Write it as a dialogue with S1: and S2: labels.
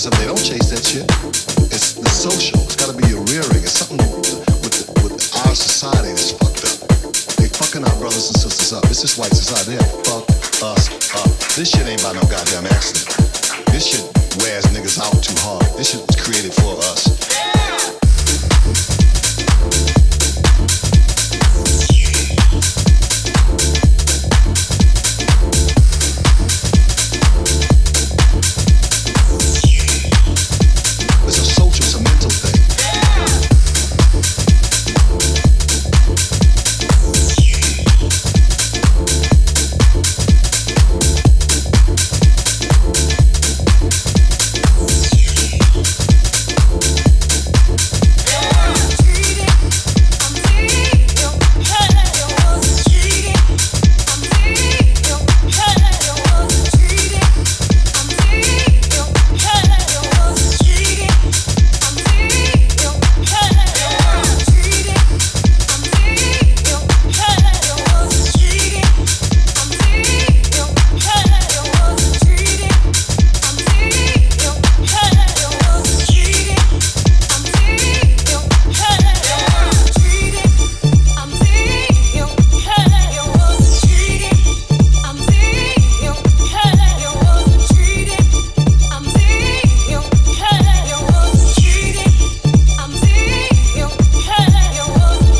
S1: because if they don't chase that shit, it's the social. It's got to be your rearing. It's something with our society that's fucked up. They fucking our brothers and sisters up. It's this white society. They have fucked us up. This shit ain't by no goddamn accident. This shit wears niggas out too hard. This shit was created for